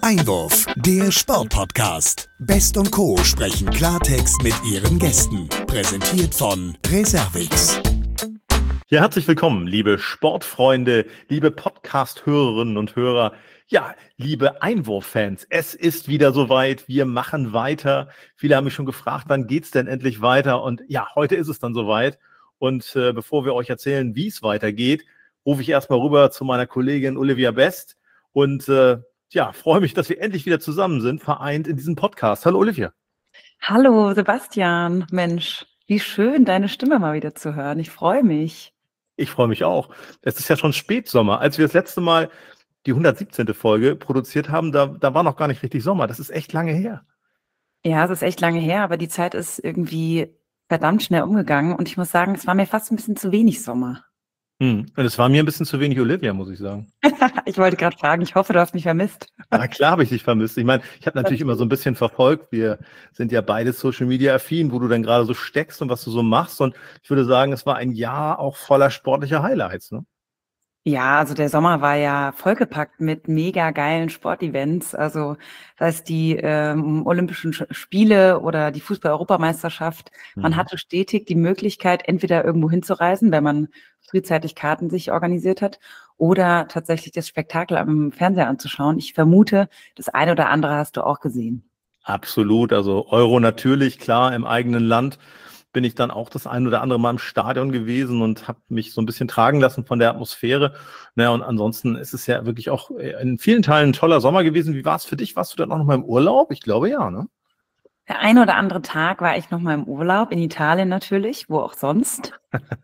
Einwurf, der Sportpodcast. Best und Co. sprechen Klartext mit ihren Gästen. Präsentiert von Reservix. Ja, herzlich willkommen, liebe Sportfreunde, liebe Podcast-Hörerinnen und Hörer. Ja, liebe Einwurf-Fans, es ist wieder soweit. Wir machen weiter. Viele haben mich schon gefragt, wann geht's denn endlich weiter? Und ja, heute ist es dann soweit. Und bevor wir euch erzählen, wie es weitergeht, rufe ich erstmal rüber zu meiner Kollegin Olivia Best und freue mich, dass wir endlich wieder zusammen sind, vereint in diesem Podcast. Hallo Olivia. Hallo Sebastian, Mensch, wie schön, deine Stimme mal wieder zu hören. Ich freue mich. Ich freue mich auch. Es ist ja schon Spätsommer. Als wir das letzte Mal die 117. Folge produziert haben, da war noch gar nicht richtig Sommer. Das ist echt lange her. Ja, es ist echt lange her, aber die Zeit ist irgendwie verdammt schnell umgegangen und ich muss sagen, es war mir fast ein bisschen zu wenig Sommer. Und es war mir ein bisschen zu wenig Olivia, muss ich sagen. Ich wollte gerade fragen, ich hoffe, du hast mich vermisst. Na klar habe ich dich vermisst. Ich meine, ich habe natürlich immer so ein bisschen verfolgt. Wir sind ja beide Social Media affin, wo du dann gerade so steckst und was du so machst. Und ich würde sagen, es war ein Jahr auch voller sportlicher Highlights, ne? Ja, also der Sommer war ja vollgepackt mit mega geilen Sportevents. Also sei es die Olympischen Spiele oder die Fußball-Europameisterschaft. Man hatte stetig die Möglichkeit, entweder irgendwo hinzureisen, wenn man frühzeitig Karten sich organisiert hat, oder tatsächlich das Spektakel am Fernseher anzuschauen. Ich vermute, das eine oder andere hast du auch gesehen. Absolut. Also Euro natürlich, klar, im eigenen Land bin ich dann auch das ein oder andere Mal im Stadion gewesen und habe mich so ein bisschen tragen lassen von der Atmosphäre. Naja, und ansonsten ist es ja wirklich auch in vielen Teilen ein toller Sommer gewesen. Wie war es für dich? Warst du dann auch noch mal im Urlaub? Ich glaube ja, ne? Der ein oder andere Tag war ich noch mal im Urlaub, in Italien natürlich, wo auch sonst.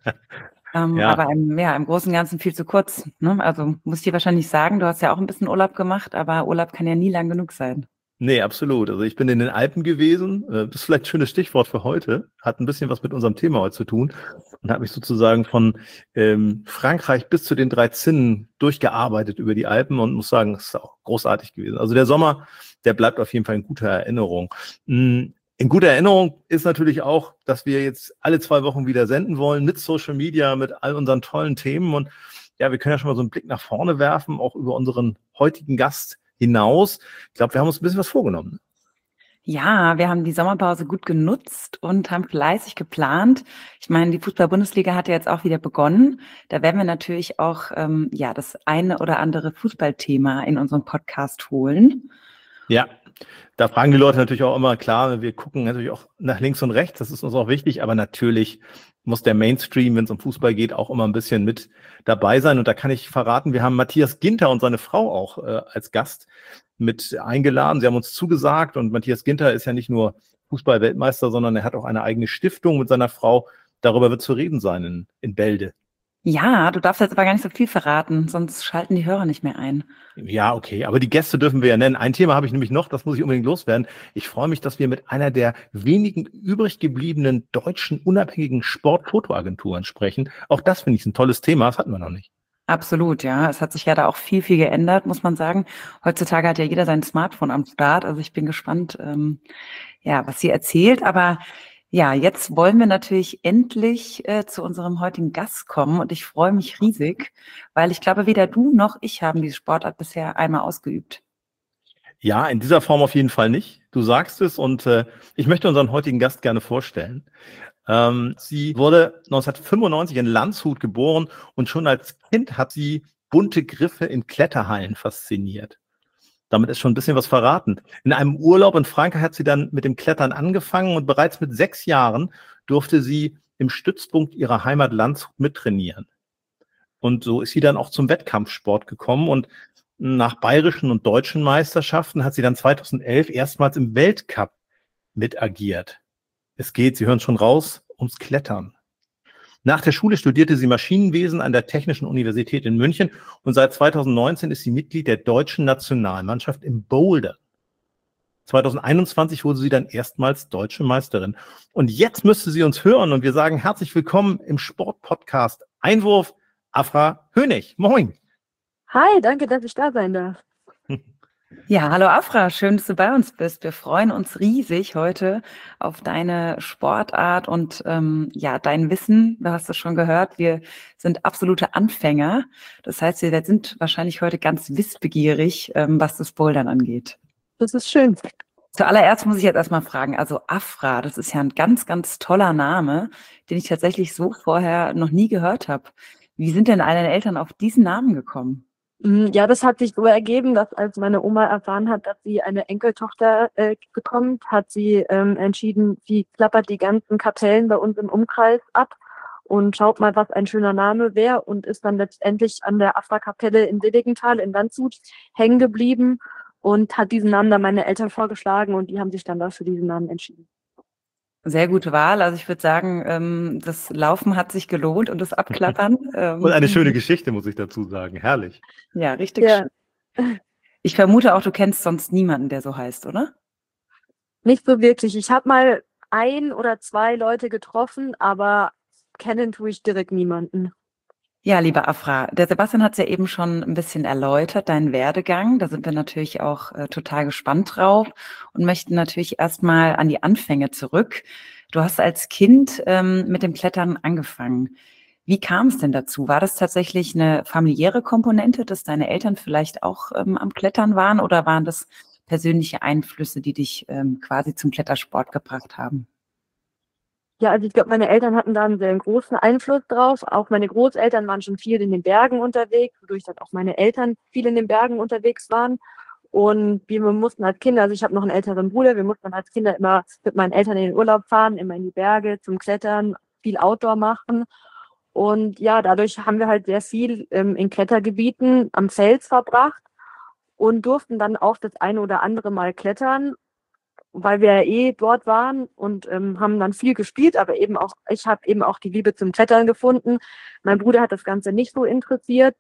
Ja. Aber im Großen und Ganzen viel zu kurz, ne? Also muss ich dir wahrscheinlich sagen, du hast ja auch ein bisschen Urlaub gemacht, aber Urlaub kann ja nie lang genug sein. Nee, absolut. Also ich bin in den Alpen gewesen. Das ist vielleicht ein schönes Stichwort für heute. Hat ein bisschen was mit unserem Thema heute zu tun und habe mich sozusagen von Frankreich bis zu den 3 Zinnen durchgearbeitet über die Alpen und muss sagen, es ist auch großartig gewesen. Also der Sommer, der bleibt auf jeden Fall in guter Erinnerung. In guter Erinnerung ist natürlich auch, dass wir jetzt alle 2 Wochen wieder senden wollen mit Social Media, mit all unseren tollen Themen. Und ja, wir können ja schon mal so einen Blick nach vorne werfen, auch über unseren heutigen Gast hinaus. Ich glaube, wir haben uns ein bisschen was vorgenommen. Ja, wir haben die Sommerpause gut genutzt und haben fleißig geplant. Ich meine, die Fußball-Bundesliga hat ja jetzt auch wieder begonnen. Da werden wir natürlich auch das eine oder andere Fußballthema in unseren Podcast holen. Ja, da fragen die Leute natürlich auch immer, klar, wir gucken natürlich auch nach links und rechts, das ist uns auch wichtig, aber natürlich muss der Mainstream, wenn es um Fußball geht, auch immer ein bisschen mit dabei sein. Und da kann ich verraten, wir haben Matthias Ginter und seine Frau auch als Gast mit eingeladen. Sie haben uns zugesagt und Matthias Ginter ist ja nicht nur Fußball-Weltmeister, sondern er hat auch eine eigene Stiftung mit seiner Frau. Darüber wird zu reden sein in Bälde. Ja, du darfst jetzt aber gar nicht so viel verraten, sonst schalten die Hörer nicht mehr ein. Ja, okay, aber die Gäste dürfen wir ja nennen. Ein Thema habe ich nämlich noch, das muss ich unbedingt loswerden. Ich freue mich, dass wir mit einer der wenigen übrig gebliebenen deutschen unabhängigen Sportfotoagenturen sprechen. Auch das finde ich ein tolles Thema, das hatten wir noch nicht. Absolut, ja. Es hat sich ja da auch viel geändert, muss man sagen. Heutzutage hat ja jeder sein Smartphone am Start. Also ich bin gespannt, was sie erzählt. Aber ja, jetzt wollen wir natürlich endlich zu unserem heutigen Gast kommen und ich freue mich riesig, weil ich glaube, weder du noch ich haben diese Sportart bisher einmal ausgeübt. Ja, in dieser Form auf jeden Fall nicht. Du sagst es und ich möchte unseren heutigen Gast gerne vorstellen. Sie wurde 1995 in Landshut geboren und schon als Kind hat sie bunte Griffe in Kletterhallen fasziniert. Damit ist schon ein bisschen was verraten. In einem Urlaub in Frankreich hat sie dann mit dem Klettern angefangen und bereits mit 6 Jahren durfte sie im Stützpunkt ihrer Heimat Landshut mittrainieren. Und so ist sie dann auch zum Wettkampfsport gekommen und nach bayerischen und deutschen Meisterschaften hat sie dann 2011 erstmals im Weltcup mitagiert. Es geht, Sie hören schon raus, ums Klettern. Nach der Schule studierte sie Maschinenwesen an der Technischen Universität in München und seit 2019 ist sie Mitglied der deutschen Nationalmannschaft im Bouldern. 2021 wurde sie dann erstmals deutsche Meisterin. Und jetzt müsste sie uns hören und wir sagen herzlich willkommen im Sportpodcast Einwurf, Afra Hönig. Moin. Hi, danke, dass ich da sein darf. Ja, hallo Afra, schön, dass du bei uns bist. Wir freuen uns riesig heute auf deine Sportart und dein Wissen. Du hast es schon gehört, wir sind absolute Anfänger. Das heißt, wir sind wahrscheinlich heute ganz wissbegierig, was das Bouldern angeht. Das ist schön. Zuallererst muss ich jetzt erstmal fragen, also Afra, das ist ja ein ganz, ganz toller Name, den ich tatsächlich so vorher noch nie gehört habe. Wie sind denn deine Eltern auf diesen Namen gekommen? Ja, das hat sich so ergeben, dass als meine Oma erfahren hat, dass sie eine Enkeltochter bekommt, hat sie entschieden, sie klappert die ganzen Kapellen bei uns im Umkreis ab und schaut mal, was ein schöner Name wäre und ist dann letztendlich an der Afra-Kapelle in Seligenthal in Landshut hängen geblieben und hat diesen Namen dann meine Eltern vorgeschlagen und die haben sich dann dafür diesen Namen entschieden. Sehr gute Wahl. Also ich würde sagen, das Laufen hat sich gelohnt und das Abklappern. Und eine schöne Geschichte, muss ich dazu sagen. Herrlich. Ja, richtig Ja. schön. Ich vermute auch, du kennst sonst niemanden, der so heißt, oder? Nicht so wirklich. Ich habe mal 1 oder 2 Leute getroffen, aber kennen tue ich direkt niemanden. Ja, lieber Afra, der Sebastian hat es ja eben schon ein bisschen erläutert, deinen Werdegang. Da sind wir natürlich auch total gespannt drauf und möchten natürlich erstmal an die Anfänge zurück. Du hast als Kind mit dem Klettern angefangen. Wie kam es denn dazu? War das tatsächlich eine familiäre Komponente, dass deine Eltern vielleicht auch am Klettern waren oder waren das persönliche Einflüsse, die dich quasi zum Klettersport gebracht haben? Ja, also ich glaube, meine Eltern hatten da einen sehr großen Einfluss drauf. Auch meine Großeltern waren schon viel in den Bergen unterwegs, wodurch dann auch meine Eltern viel in den Bergen unterwegs waren. Und wir mussten als Kinder, also ich habe noch einen älteren Bruder, wir mussten dann als Kinder immer mit meinen Eltern in den Urlaub fahren, immer in die Berge zum Klettern, viel Outdoor machen. Und ja, dadurch haben wir halt sehr viel in Klettergebieten am Fels verbracht und durften dann auch das eine oder andere Mal klettern, weil wir ja dort waren und haben dann viel gespielt, aber eben auch, ich habe eben auch die Liebe zum Klettern gefunden. Mein Bruder hat das Ganze nicht so interessiert.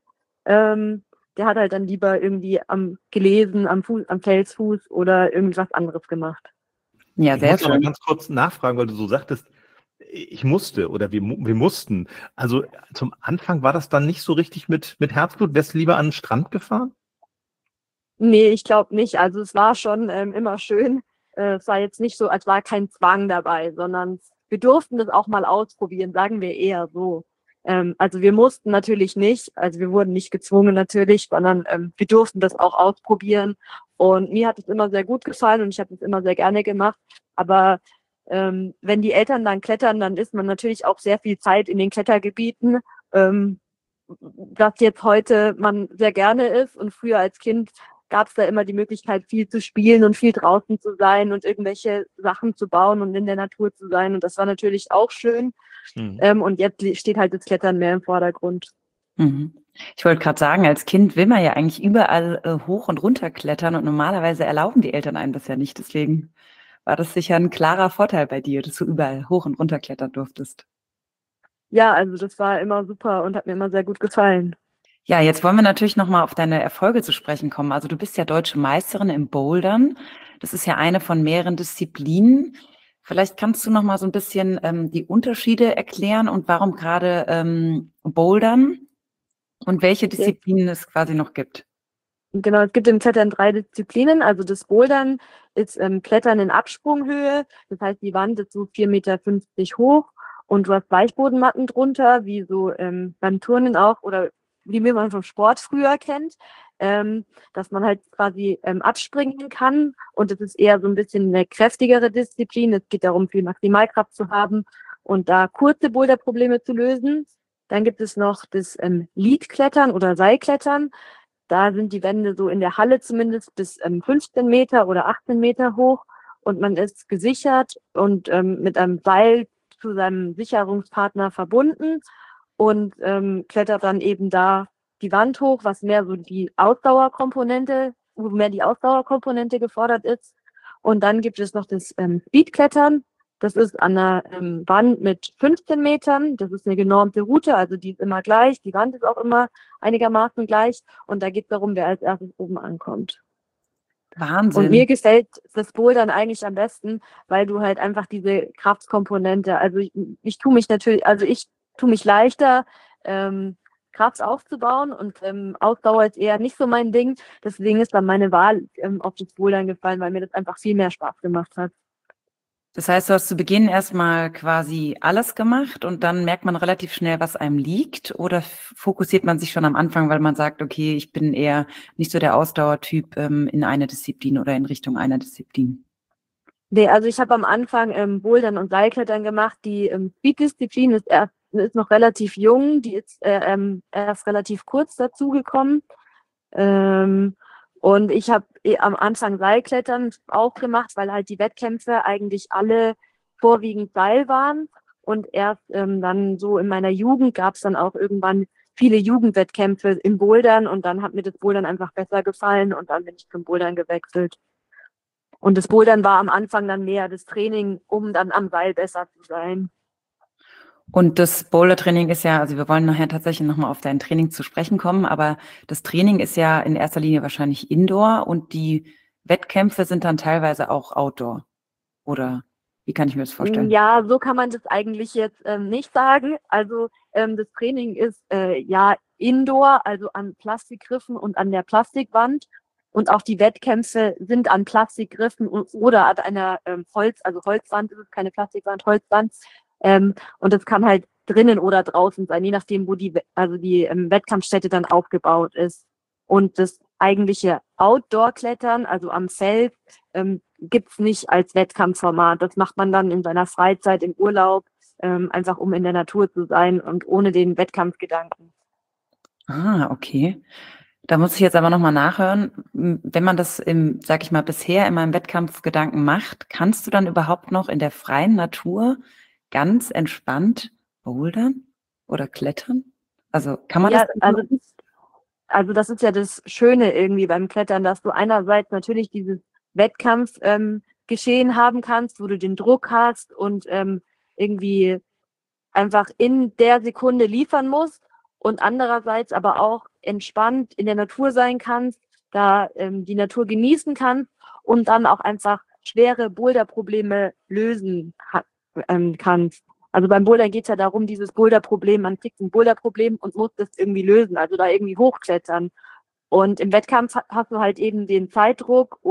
Der hat halt dann lieber irgendwie gelesen, am Felsfuß oder irgendwas anderes gemacht. Ja, Ich sehr muss aber schön. ganz kurz nachfragen, weil du so sagtest, ich musste oder wir mussten. Also zum Anfang war das dann nicht so richtig mit Herzblut. Wärst du lieber an den Strand gefahren? Nee, ich glaube nicht. Also es war schon immer schön. Es war jetzt nicht so, als war kein Zwang dabei, sondern wir durften das auch mal ausprobieren, sagen wir eher so. Also wir mussten natürlich nicht, also wir wurden nicht gezwungen natürlich, sondern wir durften das auch ausprobieren. Und mir hat es immer sehr gut gefallen und ich habe es immer sehr gerne gemacht. Aber wenn die Eltern dann klettern, dann ist man natürlich auch sehr viel Zeit in den Klettergebieten, das jetzt heute man sehr gerne ist. Und früher als Kind gab es da immer die Möglichkeit, viel zu spielen und viel draußen zu sein und irgendwelche Sachen zu bauen und in der Natur zu sein. Und das war natürlich auch schön. Und jetzt steht halt das Klettern mehr im Vordergrund. Mhm. Ich wollte gerade sagen, als Kind will man ja eigentlich überall hoch und runter klettern und normalerweise erlauben die Eltern einem das ja nicht. Deswegen war das sicher ein klarer Vorteil bei dir, dass du überall hoch und runter klettern durftest. Ja, also das war immer super und hat mir immer sehr gut gefallen. Ja, jetzt wollen wir natürlich nochmal auf deine Erfolge zu sprechen kommen. Also du bist ja deutsche Meisterin im Bouldern. Das ist ja eine von mehreren Disziplinen. Vielleicht kannst du nochmal so ein bisschen die Unterschiede erklären und warum gerade Bouldern und welche Disziplinen es quasi noch gibt. Genau, es gibt im Klettern 3 Disziplinen. Also das Bouldern ist Klettern in Absprunghöhe. Das heißt, die Wand ist so 4,50 Meter hoch und du hast Weichbodenmatten drunter, wie so beim Turnen auch oder wie man vom Sport früher kennt, dass man halt quasi abspringen kann. Und es ist eher so ein bisschen eine kräftigere Disziplin. Es geht darum, viel Maximalkraft zu haben und da kurze Boulderprobleme zu lösen. Dann gibt es noch das Leadklettern oder Seilklettern. Da sind die Wände so in der Halle zumindest bis 15 Meter oder 18 Meter hoch und man ist gesichert und mit einem Seil zu seinem Sicherungspartner verbunden und klettert dann eben da die Wand hoch, was mehr so wo mehr die Ausdauerkomponente gefordert ist. Und dann gibt es noch das Speedklettern. Das ist an einer Wand mit 15 Metern. Das ist eine genormte Route, also die ist immer gleich. Die Wand ist auch immer einigermaßen gleich. Und da geht es darum, wer als erstes oben ankommt. Wahnsinn. Und mir gefällt das Bouldern eigentlich am besten, weil du halt einfach diese Kraftkomponente, also ich tue mich leichter, Kraft aufzubauen und Ausdauer ist eher nicht so mein Ding. Deswegen ist dann meine Wahl auf das Bouldern gefallen, weil mir das einfach viel mehr Spaß gemacht hat. Das heißt, du hast zu Beginn erstmal quasi alles gemacht und dann merkt man relativ schnell, was einem liegt, oder fokussiert man sich schon am Anfang, weil man sagt, okay, ich bin eher nicht so der Ausdauertyp in eine Disziplin oder in Richtung einer Disziplin? Nee, also ich habe am Anfang Bouldern und Seilklettern gemacht. Die Speed-Disziplin ist noch relativ jung, die ist erst relativ kurz dazugekommen. Und ich habe am Anfang Seilklettern auch gemacht, weil halt die Wettkämpfe eigentlich alle vorwiegend Seil waren. Und erst dann so in meiner Jugend gab es dann auch irgendwann viele Jugendwettkämpfe im Bouldern und dann hat mir das Bouldern einfach besser gefallen und dann bin ich zum Bouldern gewechselt. Und das Bouldern war am Anfang dann mehr das Training, um dann am Seil besser zu sein. Und das Bouldertraining ist ja, also wir wollen nachher tatsächlich nochmal auf dein Training zu sprechen kommen, aber das Training ist ja in erster Linie wahrscheinlich Indoor und die Wettkämpfe sind dann teilweise auch Outdoor. Oder wie kann ich mir das vorstellen? Ja, so kann man das eigentlich jetzt nicht sagen. Also das Training ist ja Indoor, also an Plastikgriffen und an der Plastikwand. Und auch die Wettkämpfe sind an Plastikgriffen oder an einer Holzwand, das ist keine Plastikwand, Holzwand. Und das kann halt drinnen oder draußen sein, je nachdem, wo die Wettkampfstätte dann aufgebaut ist. Und das eigentliche Outdoor-Klettern, also am Feld, gibt's nicht als Wettkampfformat. Das macht man dann in seiner Freizeit, im Urlaub, einfach um in der Natur zu sein und ohne den Wettkampfgedanken. Ah, okay. Da muss ich jetzt aber nochmal nachhören. Wenn man das sag ich mal, bisher in meinem Wettkampfgedanken macht, kannst du dann überhaupt noch in der freien Natur ganz entspannt bouldern oder klettern? Also kann man Ja, das? also das ist ja das Schöne irgendwie beim Klettern, dass du einerseits natürlich dieses Wettkampfgeschehen haben kannst, wo du den Druck hast und irgendwie einfach in der Sekunde liefern musst und andererseits aber auch entspannt in der Natur sein kannst, da die Natur genießen kannst und dann auch einfach schwere Boulderprobleme lösen kannst. Also beim Bouldern geht es ja darum, dieses Boulderproblem, man kriegt ein Boulderproblem und muss das irgendwie lösen, also da irgendwie hochklettern. Und im Wettkampf hast du halt eben den Zeitdruck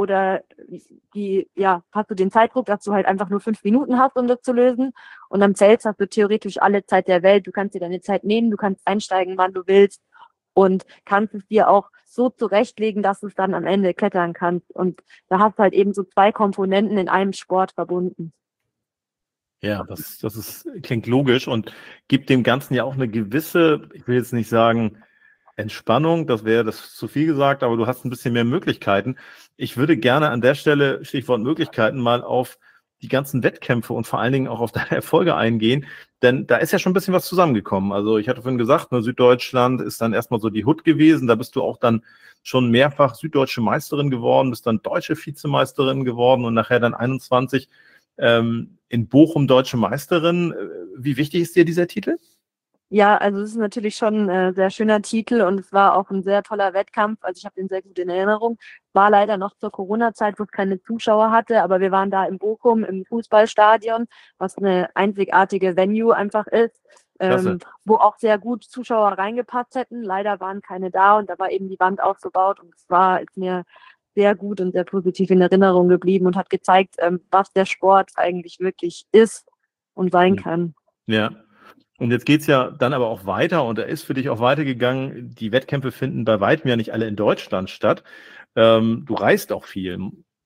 hast du den Zeitdruck, dass du halt einfach nur 5 Minuten hast, um das zu lösen. Und am Feld hast du theoretisch alle Zeit der Welt. Du kannst dir deine Zeit nehmen, du kannst einsteigen, wann du willst und kannst es dir auch so zurechtlegen, dass du es dann am Ende klettern kannst. Und da hast du halt eben so 2 Komponenten in einem Sport verbunden. Ja, klingt logisch und gibt dem Ganzen ja auch eine gewisse, ich will jetzt nicht sagen Entspannung, das wäre das zu viel gesagt, aber du hast ein bisschen mehr Möglichkeiten. Ich würde gerne an der Stelle, Stichwort Möglichkeiten, mal auf die ganzen Wettkämpfe und vor allen Dingen auch auf deine Erfolge eingehen, denn da ist ja schon ein bisschen was zusammengekommen. Also ich hatte vorhin gesagt, Süddeutschland ist dann erstmal so die Hut gewesen, da bist du auch dann schon mehrfach süddeutsche Meisterin geworden, bist dann deutsche Vizemeisterin geworden und nachher dann 21 in Bochum deutsche Meisterin. Wie wichtig ist dir dieser Titel? Ja, also es ist natürlich schon ein sehr schöner Titel und es war auch ein sehr toller Wettkampf. Also ich habe den sehr gut in Erinnerung. War leider noch zur Corona-Zeit, wo es keine Zuschauer hatte, aber wir waren da in Bochum im Fußballstadion, was eine einzigartige Venue einfach ist, wo auch sehr gut Zuschauer reingepasst hätten. Leider waren keine da und da war eben die Wand aufgebaut und ist mir sehr gut und sehr positiv in Erinnerung geblieben und hat gezeigt, was der Sport eigentlich wirklich ist und sein kann. Ja. Und jetzt geht's ja dann aber auch weiter und er ist für dich auch weitergegangen. Die Wettkämpfe finden bei weitem ja nicht alle in Deutschland statt. Du reist auch viel.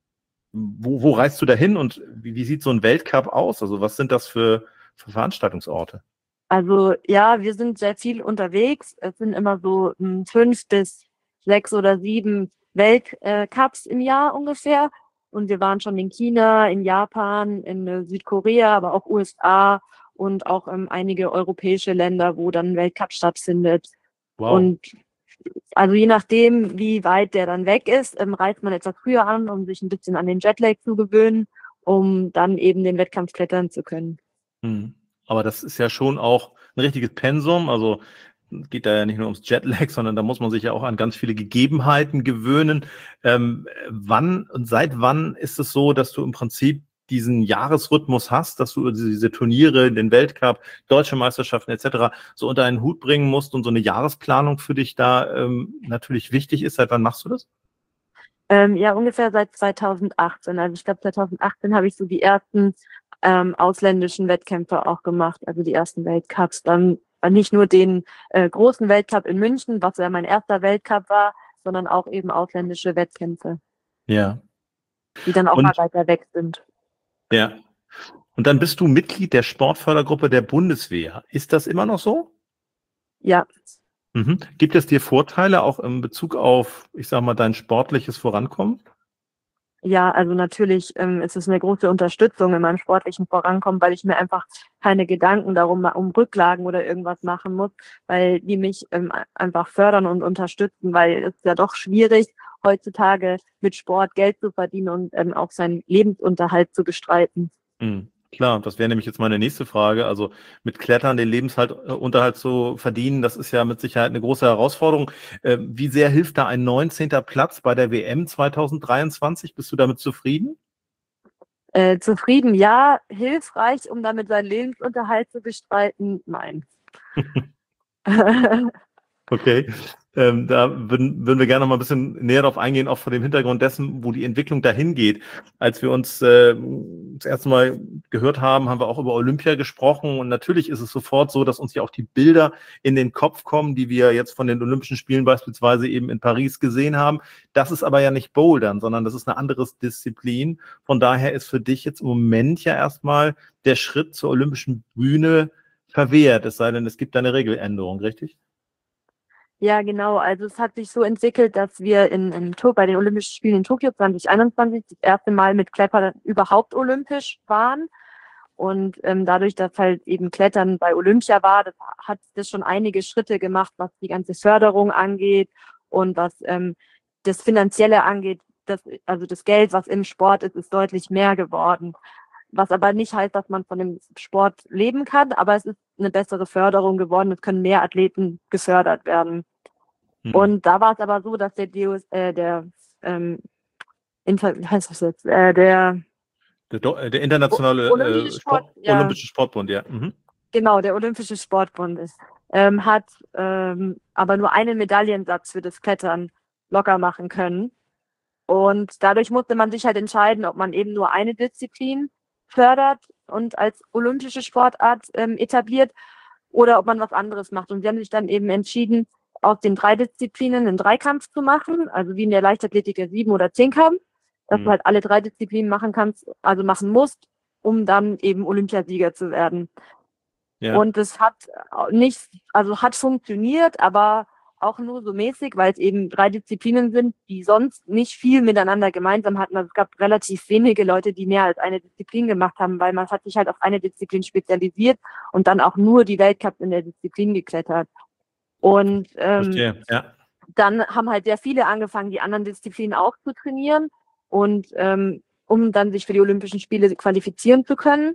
Wo reist du dahin und wie sieht so ein Weltcup aus? Also was sind das für Veranstaltungsorte? Also ja, wir sind sehr viel unterwegs. Es sind immer so 5 bis 6 oder 7 Weltcups im Jahr ungefähr. Und wir waren schon in China, in Japan, in Südkorea, aber auch USA und auch einige europäische Länder, wo dann ein Weltcup stattfindet. Wow. Und also je nachdem, wie weit der dann weg ist, reist man etwas früher an, um sich ein bisschen an den Jetlag zu gewöhnen, um dann eben den Wettkampf klettern zu können. Aber das ist ja schon auch ein richtiges Pensum, also geht da ja nicht nur ums Jetlag, sondern da muss man sich ja auch an ganz viele Gegebenheiten gewöhnen. Wann und seit wann ist es so, dass du im Prinzip diesen Jahresrhythmus hast, dass du diese Turniere, den Weltcup, deutsche Meisterschaften etc. so unter einen Hut bringen musst und so eine Jahresplanung für dich da natürlich wichtig ist. Seit wann machst du das? Ja, ungefähr seit 2018. Also ich glaube, 2018 habe ich so die ersten ausländischen Wettkämpfe auch gemacht, also die ersten Weltcups. Dann nicht nur den großen Weltcup in München, was ja mein erster Weltcup war, sondern auch eben ausländische Wettkämpfe. Ja. Die dann auch mal weiter weg sind. Ja. Und dann bist du Mitglied der Sportfördergruppe der Bundeswehr. Ist das immer noch so? Ja. Mhm. Gibt es dir Vorteile auch in Bezug auf, ich sag mal, dein sportliches Vorankommen? Ja, also natürlich ist es eine große Unterstützung in meinem sportlichen Vorankommen, weil ich mir einfach keine Gedanken darum um Rücklagen oder irgendwas machen muss, weil die mich einfach fördern und unterstützen, weil es ja doch schwierig heutzutage mit Sport Geld zu verdienen und auch seinen Lebensunterhalt zu bestreiten. Klar, das wäre nämlich jetzt meine nächste Frage. Also mit Klettern den Lebensunterhalt zu verdienen, das ist ja mit Sicherheit eine große Herausforderung. Wie sehr hilft da ein 19. Platz bei der WM 2023? Bist du damit zufrieden? Zufrieden, ja. Hilfreich, um damit seinen Lebensunterhalt zu bestreiten? Nein. Okay, da würden wir gerne noch mal ein bisschen näher darauf eingehen, auch vor dem Hintergrund dessen, wo die Entwicklung dahin geht. Als wir uns das erste Mal gehört haben, haben wir auch über Olympia gesprochen und natürlich ist es sofort so, dass uns ja auch die Bilder in den Kopf kommen, die wir jetzt von den Olympischen Spielen beispielsweise eben in Paris gesehen haben. Das ist aber ja nicht Bouldern, sondern das ist eine andere Disziplin. Von daher ist für dich jetzt im Moment ja erstmal der Schritt zur Olympischen Bühne verwehrt, es sei denn, es gibt eine Regeländerung, richtig? Ja, genau. Also es hat sich so entwickelt, dass wir bei den Olympischen Spielen in Tokio 2021 das erste Mal mit Klettern überhaupt olympisch waren. Und dadurch, dass halt eben Klettern bei Olympia war, hat das schon einige Schritte gemacht, was die ganze Förderung angeht und was das Finanzielle angeht. Also das Geld, was im Sport ist deutlich mehr geworden. Was aber nicht heißt, dass man von dem Sport leben kann, aber es ist eine bessere Förderung geworden. Es können mehr Athleten gefördert werden. Und da war es aber so, dass der internationale Olympische Sportbund, ja. Genau, der Olympische Sportbund hat aber nur einen Medaillensatz für das Klettern locker machen können. Und dadurch musste man sich halt entscheiden, ob man eben nur eine Disziplin fördert und als olympische Sportart etabliert oder ob man was anderes macht. Und sie haben sich dann eben entschieden, aus den 3 Disziplinen einen Dreikampf zu machen, also wie in der Leichtathletik der 7- oder 10-Kampf, dass du halt alle 3 Disziplinen machen kannst, also machen musst, um dann eben Olympiasieger zu werden. Ja. Und es hat hat funktioniert, aber auch nur so mäßig, weil es eben 3 Disziplinen sind, die sonst nicht viel miteinander gemeinsam hatten. Also es gab relativ wenige Leute, die mehr als eine Disziplin gemacht haben, weil man hat sich halt auf eine Disziplin spezialisiert und dann auch nur die Weltcups in der Disziplin geklettert. Und dann haben halt sehr viele angefangen, die anderen Disziplinen auch zu trainieren und um dann sich für die Olympischen Spiele qualifizieren zu können.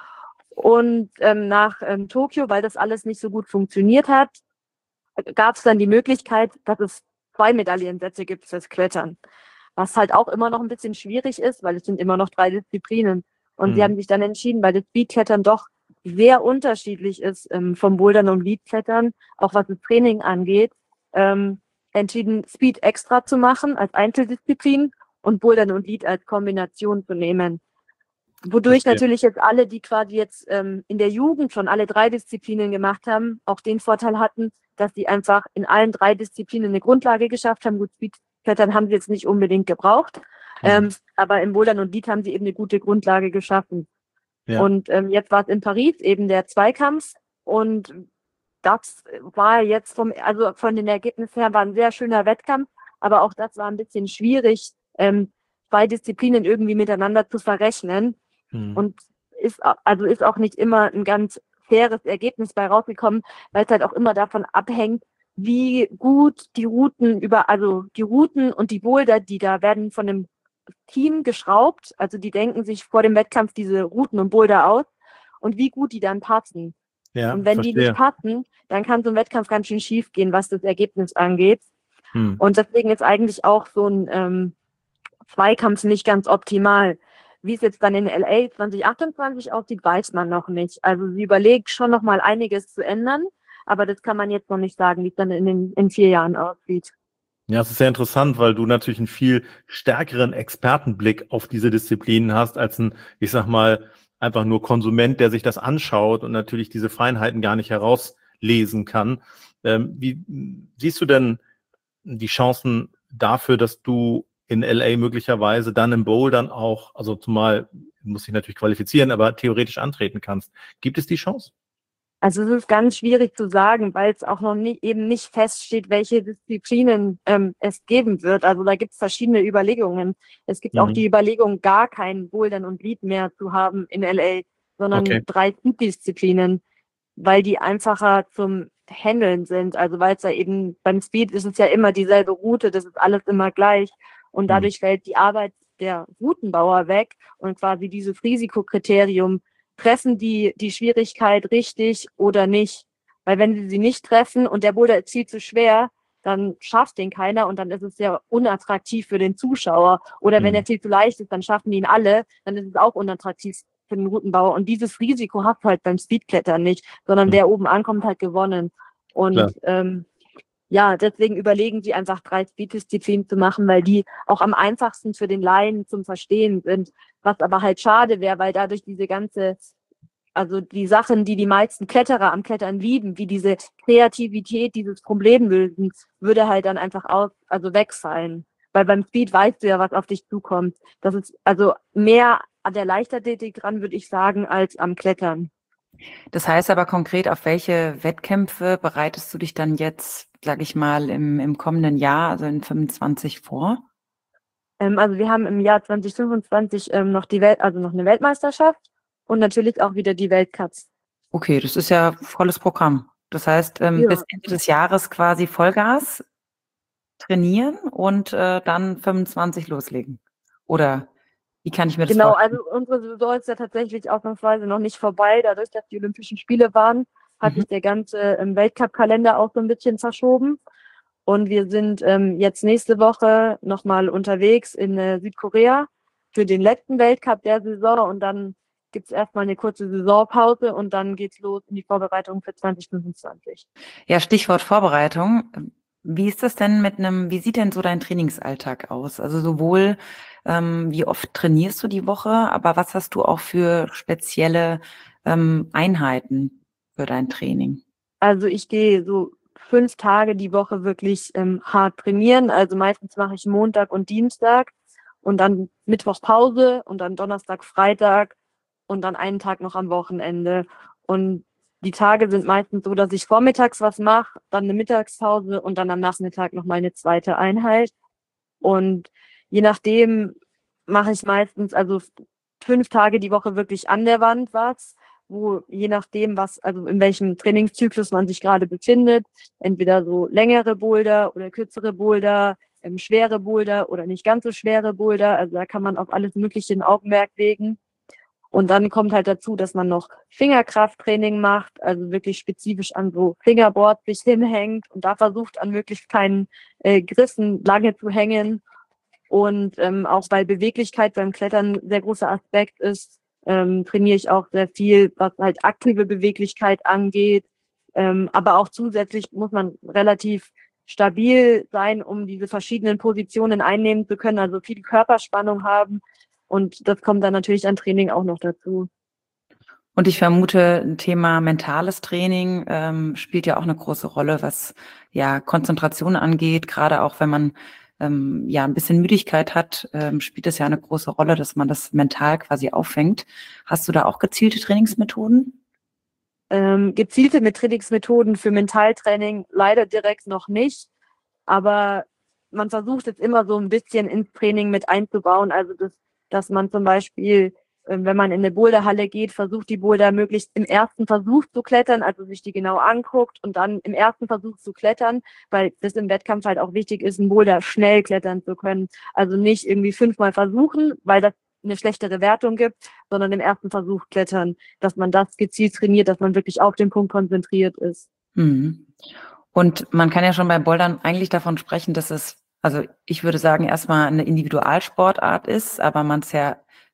Und nach Tokio, weil das alles nicht so gut funktioniert hat, gab es dann die Möglichkeit, dass es 2 Medaillensätze gibt fürs Klettern. Was halt auch immer noch ein bisschen schwierig ist, weil es sind immer noch 3 Disziplinen. Und sie haben sich dann entschieden, weil das Speedklettern doch sehr unterschiedlich ist vom Bouldern und Leadklettern, auch was das Training angeht, entschieden, Speed extra zu machen als Einzeldisziplin und Bouldern und Lead als Kombination zu nehmen. Wodurch natürlich jetzt alle, die quasi jetzt in der Jugend schon alle 3 Disziplinen gemacht haben, auch den Vorteil hatten, dass sie einfach in allen 3 Disziplinen eine Grundlage geschafft haben. Gut, Speedklettern haben sie jetzt nicht unbedingt gebraucht, aber im Bouldern und Lead haben sie eben eine gute Grundlage geschaffen. Ja. Und jetzt war es in Paris eben der Zweikampf und das war jetzt von den Ergebnissen her war ein sehr schöner Wettkampf, aber auch das war ein bisschen schwierig, 2 Disziplinen irgendwie miteinander zu verrechnen. Und ist auch nicht immer ein ganz faires Ergebnis bei rausgekommen, weil es halt auch immer davon abhängt, wie gut die Routen die Routen und die Boulder, die da werden von dem Team geschraubt, also die denken sich vor dem Wettkampf diese Routen und Boulder aus und wie gut die dann passen. Ja, und wenn die nicht passen, dann kann so ein Wettkampf ganz schön schief gehen, was das Ergebnis angeht. Und deswegen ist eigentlich auch so ein Zweikampf nicht ganz optimal. wie es jetzt dann in LA 2028 aussieht, weiß man noch nicht. Also sie überlegt schon noch mal einiges zu ändern, aber das kann man jetzt noch nicht sagen, wie es dann in 4 Jahren aussieht. Ja, es ist sehr interessant, weil du natürlich einen viel stärkeren Expertenblick auf diese Disziplinen hast, als ein, ich sag mal, einfach nur Konsument, der sich das anschaut und natürlich diese Feinheiten gar nicht herauslesen kann. Wie siehst du denn die Chancen dafür, dass du in LA möglicherweise dann im Bowl dann auch, also zumal muss ich natürlich qualifizieren, aber theoretisch antreten kannst? Gibt es die Chance? Also es ist ganz schwierig zu sagen, weil es auch noch eben nicht feststeht, welche Disziplinen es geben wird. Also da gibt es verschiedene Überlegungen. Es gibt auch die Überlegung, gar kein Bouldern und Lead mehr zu haben in LA, sondern 3 Speed-Disziplinen, weil die einfacher zum Handeln sind. Also weil es ja eben beim Speed ist es ja immer dieselbe Route, das ist alles immer gleich. Und dadurch fällt die Arbeit der Routenbauer weg und quasi dieses Risikokriterium, treffen die Schwierigkeit richtig oder nicht? Weil wenn sie nicht treffen und der Boulder ist viel zu schwer, dann schafft den keiner und dann ist es sehr unattraktiv für den Zuschauer. Oder wenn er viel zu leicht ist, dann schaffen die ihn alle, dann ist es auch unattraktiv für den Routenbauer. Und dieses Risiko hast du halt beim Speedklettern nicht, sondern wer oben ankommt, hat gewonnen. Und ja, deswegen überlegen sie einfach 3 Speed-Disziplinen zu machen, weil die auch am einfachsten für den Laien zum Verstehen sind. Was aber halt schade wäre, weil dadurch also die Sachen, die meisten Kletterer am Klettern lieben, wie diese Kreativität, dieses Problemlösen, würde halt dann einfach wegfallen. Weil beim Speed weißt du ja, was auf dich zukommt. Das ist also mehr an der Leichtathletik dran, würde ich sagen, als am Klettern. Das heißt aber konkret, auf welche Wettkämpfe bereitest du dich dann jetzt, sage ich mal, im kommenden Jahr, also in 25 vor? Also wir haben im Jahr 2025 noch noch eine Weltmeisterschaft und natürlich auch wieder die Weltcups. Okay, das ist ja volles Programm. Das heißt, bis Ende des Jahres quasi Vollgas trainieren und dann 25 loslegen. Oder wie kann ich mir das vorstellen? Also unsere Saison ist ja tatsächlich ausnahmsweise noch nicht vorbei. Dadurch, dass die Olympischen Spiele waren, hat sich der ganze Weltcup-Kalender auch so ein bisschen verschoben. Und wir sind jetzt nächste Woche nochmal unterwegs in Südkorea für den letzten Weltcup der Saison. Und dann gibt es erstmal eine kurze Saisonpause und dann geht's los in die Vorbereitung für 2025. Ja, Stichwort Vorbereitung. Wie ist das denn wie sieht denn so dein Trainingsalltag aus? Also sowohl, wie oft trainierst du die Woche, aber was hast du auch für spezielle Einheiten für dein Training? Also ich gehe so 5 Tage die Woche wirklich hart trainieren. Also meistens mache ich Montag und Dienstag und dann Mittwoch Pause und dann Donnerstag, Freitag und dann einen Tag noch am Wochenende. Und die Tage sind meistens so, dass ich vormittags was mache, dann eine Mittagspause und dann am Nachmittag nochmal eine zweite Einheit. Und je nachdem mache ich meistens 5 Tage die Woche wirklich an der Wand was, wo je nachdem, in welchem Trainingszyklus man sich gerade befindet, entweder so längere Boulder oder kürzere Boulder, schwere Boulder oder nicht ganz so schwere Boulder. Also da kann man auf alles Mögliche ein Augenmerk legen. Und dann kommt halt dazu, dass man noch Fingerkrafttraining macht, also wirklich spezifisch an so Fingerboards sich hinhängt und da versucht, an möglichst keinen Griffen lange zu hängen. Und auch weil Beweglichkeit beim Klettern ein sehr großer Aspekt ist, trainiere ich auch sehr viel, was halt aktive Beweglichkeit angeht. Aber auch zusätzlich muss man relativ stabil sein, um diese verschiedenen Positionen einnehmen zu können, also viel Körperspannung haben. Und das kommt dann natürlich an Training auch noch dazu. Und ich vermute, ein Thema mentales Training spielt ja auch eine große Rolle, was ja Konzentration angeht, gerade auch wenn man ein bisschen Müdigkeit hat, spielt es ja eine große Rolle, dass man das mental quasi auffängt. Hast du da auch gezielte Trainingsmethoden? Gezielte Trainingsmethoden für Mentaltraining leider direkt noch nicht, aber man versucht es immer so ein bisschen ins Training mit einzubauen, also dass man zum Beispiel, wenn man in eine Boulderhalle geht, versucht die Boulder möglichst im ersten Versuch zu klettern, also sich die genau anguckt und dann im ersten Versuch zu klettern, weil das im Wettkampf halt auch wichtig ist, einen Boulder schnell klettern zu können. Also nicht irgendwie 5-mal versuchen, weil das eine schlechtere Wertung gibt, sondern im ersten Versuch klettern, dass man das gezielt trainiert, dass man wirklich auf den Punkt konzentriert ist. Mhm. Und man kann ja schon beim Bouldern eigentlich davon sprechen, dass es, also ich würde sagen, erstmal eine Individualsportart ist, aber man es ja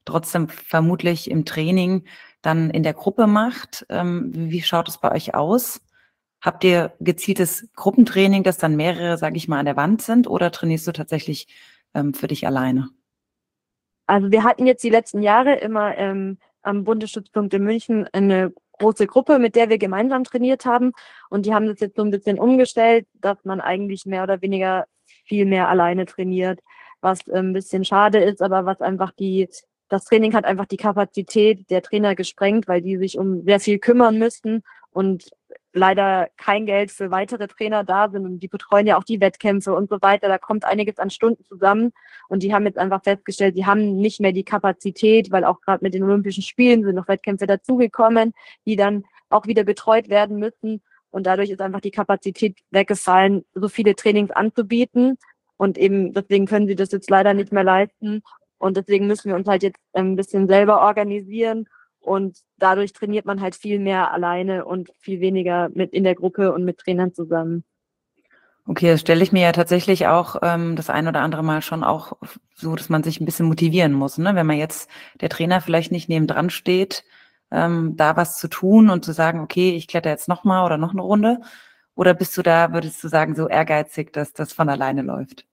trotzdem vermutlich im Training dann in der Gruppe macht. Wie schaut es bei euch aus? Habt ihr gezieltes Gruppentraining, dass dann mehrere, sage ich mal, an der Wand sind, oder trainierst du tatsächlich für dich alleine? Also wir hatten jetzt die letzten Jahre immer am Bundesstützpunkt in München eine große Gruppe, mit der wir gemeinsam trainiert haben. Und die haben das jetzt so ein bisschen umgestellt, dass man eigentlich mehr oder weniger viel mehr alleine trainiert, was ein bisschen schade ist, aber was einfach das Training hat einfach die Kapazität der Trainer gesprengt, weil die sich um sehr viel kümmern müssten und leider kein Geld für weitere Trainer da sind, und die betreuen ja auch die Wettkämpfe und so weiter. Da kommt einiges an Stunden zusammen, und die haben jetzt einfach festgestellt, sie haben nicht mehr die Kapazität, weil auch gerade mit den Olympischen Spielen sind noch Wettkämpfe dazugekommen, die dann auch wieder betreut werden müssen, und dadurch ist einfach die Kapazität weggefallen, so viele Trainings anzubieten, und eben deswegen können sie das jetzt leider nicht mehr leisten, und deswegen müssen wir uns halt jetzt ein bisschen selber organisieren. Und dadurch trainiert man halt viel mehr alleine und viel weniger mit in der Gruppe und mit Trainern zusammen. Okay, das stelle ich mir ja tatsächlich auch das ein oder andere Mal schon auch so, dass man sich ein bisschen motivieren muss, ne? Wenn man jetzt, der Trainer vielleicht nicht nebendran steht, da was zu tun und zu sagen, okay, ich kletter jetzt noch mal oder noch eine Runde. Oder bist du da, würdest du sagen, so ehrgeizig, dass das von alleine läuft?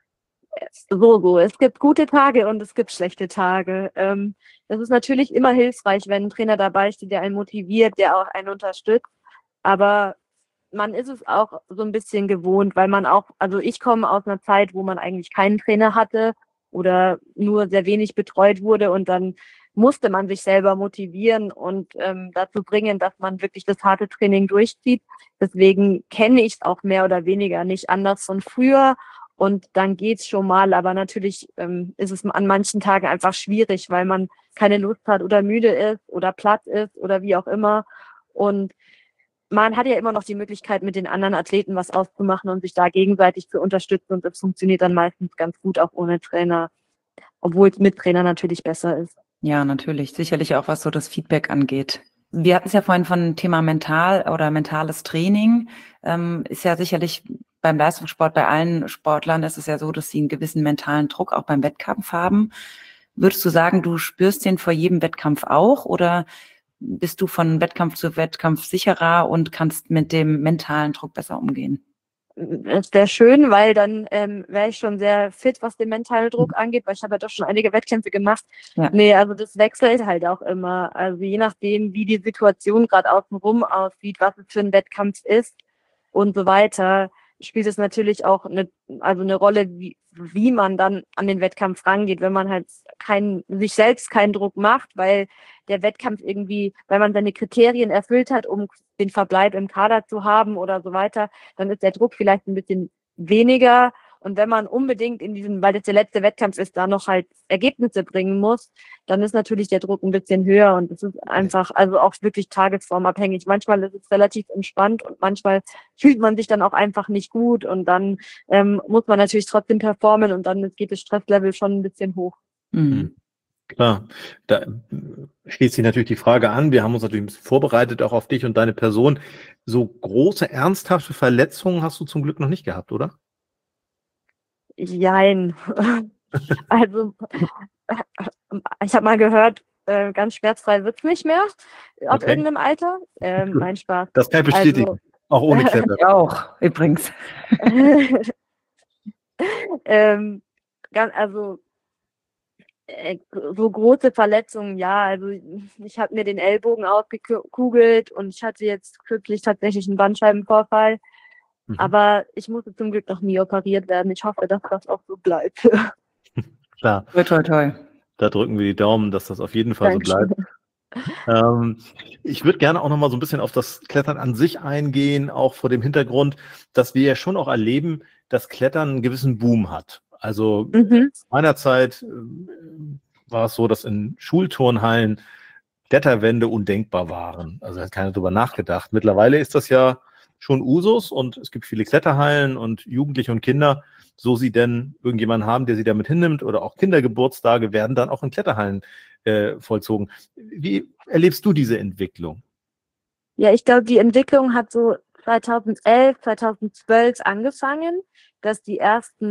So. Es gibt gute Tage und es gibt schlechte Tage. Es ist natürlich immer hilfreich, wenn ein Trainer dabei steht, der einen motiviert, der auch einen unterstützt. Aber man ist es auch so ein bisschen gewohnt, weil man auch, also ich komme aus einer Zeit, wo man eigentlich keinen Trainer hatte oder nur sehr wenig betreut wurde, und dann musste man sich selber motivieren und dazu bringen, dass man wirklich das harte Training durchzieht. Deswegen kenne ich es auch mehr oder weniger nicht anders von früher. Und dann geht's schon mal, aber natürlich ist es an manchen Tagen einfach schwierig, weil man keine Lust hat oder müde ist oder platt ist oder wie auch immer. Und man hat ja immer noch die Möglichkeit, mit den anderen Athleten was auszumachen und sich da gegenseitig zu unterstützen. Und das funktioniert dann meistens ganz gut auch ohne Trainer, obwohl es mit Trainer natürlich besser ist. Ja, natürlich. Sicherlich auch, was so das Feedback angeht. Wir hatten es ja vorhin von Thema mental oder mentales Training. Ist ja sicherlich beim Leistungssport, bei allen Sportlern ist es ja so, dass sie einen gewissen mentalen Druck auch beim Wettkampf haben. Würdest du sagen, du spürst den vor jedem Wettkampf auch, oder bist du von Wettkampf zu Wettkampf sicherer und kannst mit dem mentalen Druck besser umgehen? Das wäre schön, weil dann wäre ich schon sehr fit, was den mentalen Druck angeht, weil ich habe ja doch schon einige Wettkämpfe gemacht. Ja. Nee, also das wechselt halt auch immer. Also je nachdem, wie die Situation gerade außenrum aussieht, was es für ein Wettkampf ist und so weiter, spielt es natürlich auch eine Rolle, wie man dann an den Wettkampf rangeht, wenn man halt sich selbst keinen Druck macht, weil der Wettkampf irgendwie, weil man seine Kriterien erfüllt hat, um den Verbleib im Kader zu haben oder so weiter, dann ist der Druck vielleicht ein bisschen weniger. Und wenn man unbedingt weil das der letzte Wettkampf ist, da noch halt Ergebnisse bringen muss, dann ist natürlich der Druck ein bisschen höher, und es ist einfach, also auch wirklich tagesformabhängig. Manchmal ist es relativ entspannt und manchmal fühlt man sich dann auch einfach nicht gut, und dann muss man natürlich trotzdem performen, und dann geht das Stresslevel schon ein bisschen hoch. Mhm. Klar, da schließt sich natürlich die Frage an. Wir haben uns natürlich ein bisschen vorbereitet, auch auf dich und deine Person. So große, ernsthafte Verletzungen hast du zum Glück noch nicht gehabt, oder? Jein. Also, ich habe mal gehört, ganz schmerzfrei wird's nicht mehr ab Okay. irgendeinem Alter. Mein Spaß. Das kann ich bestätigen. Auch ohne Kletter. Ich auch, übrigens. So große Verletzungen, ja. Also ich habe mir den Ellbogen ausgekugelt, und ich hatte jetzt kürzlich tatsächlich einen Bandscheibenvorfall. Mhm. Aber ich musste zum Glück noch nie operiert werden. Ich hoffe, dass das auch so bleibt. Klar, Toi, toi, toi. da drücken wir die Daumen, dass das auf jeden Fall so bleibt. Ich würde gerne auch noch mal so ein bisschen auf das Klettern an sich eingehen, auch vor dem Hintergrund, dass wir ja schon auch erleben, dass Klettern einen gewissen Boom hat. Also zu meiner Zeit war es so, dass in Schulturnhallen Kletterwände undenkbar waren. Also hat keiner drüber nachgedacht. Mittlerweile ist das ja schon Usus, und es gibt viele Kletterhallen und Jugendliche und Kinder, so sie denn irgendjemanden haben, der sie damit hinnimmt, oder auch Kindergeburtstage werden dann auch in Kletterhallen vollzogen. Wie erlebst du diese Entwicklung? Ja, ich glaube, die Entwicklung hat so 2011, 2012 angefangen, dass die ersten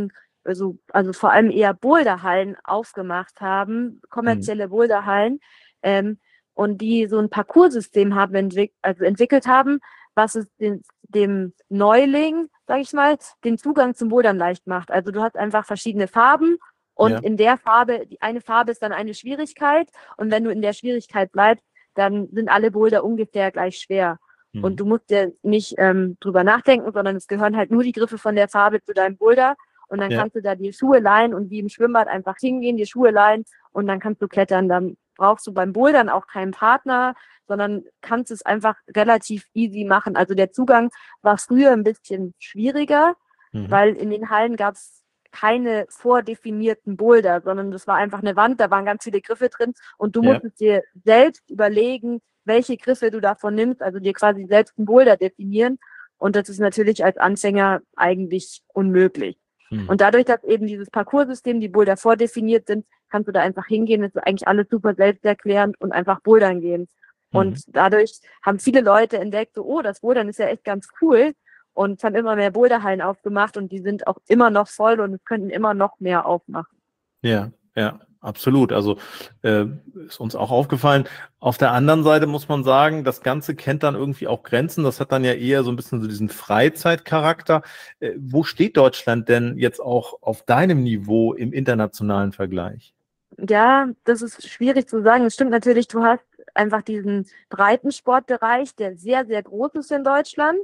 also vor allem eher Boulderhallen aufgemacht haben, kommerzielle Boulderhallen, und die so ein Parcoursystem haben entwickelt haben, was es dem Neuling, sag ich mal, den Zugang zum Bouldern leicht macht. Also du hast einfach verschiedene Farben und in der Farbe, die eine Farbe ist dann eine Schwierigkeit, und wenn du in der Schwierigkeit bleibst, dann sind alle Boulder ungefähr gleich schwer. Und du musst ja nicht drüber nachdenken, sondern es gehören halt nur die Griffe von der Farbe zu deinem Boulder, und dann kannst du da die Schuhe leihen und wie im Schwimmbad einfach hingehen, die Schuhe leihen und dann kannst du klettern. Dann brauchst du beim Bouldern auch keinen Partner, sondern kannst es einfach relativ easy machen. Also der Zugang war früher ein bisschen schwieriger, weil in den Hallen gab es keine vordefinierten Boulder, sondern das war einfach eine Wand, da waren ganz viele Griffe drin und du musstest dir selbst überlegen, welche Griffe du davon nimmst, also dir quasi selbst einen Boulder definieren, und das ist natürlich als Anfänger eigentlich unmöglich. Und dadurch, dass eben dieses Parcoursystem, die Boulder vordefiniert sind, kannst du da einfach hingehen, das ist eigentlich alles super selbsterklärend und einfach bouldern gehen. Und dadurch haben viele Leute entdeckt, so, oh, das Bouldern ist ja echt ganz cool, und es haben immer mehr Boulderhallen aufgemacht und die sind auch immer noch voll und es könnten immer noch mehr aufmachen. Ja, absolut. Also ist uns auch aufgefallen. Auf der anderen Seite muss man sagen, das Ganze kennt dann irgendwie auch Grenzen. Das hat dann ja eher so ein bisschen so diesen Freizeitcharakter. Wo steht Deutschland denn jetzt auch auf deinem Niveau im internationalen Vergleich? Ja, das ist schwierig zu sagen. Es stimmt natürlich, du hast einfach diesen Breitensportbereich, der sehr, sehr groß ist in Deutschland.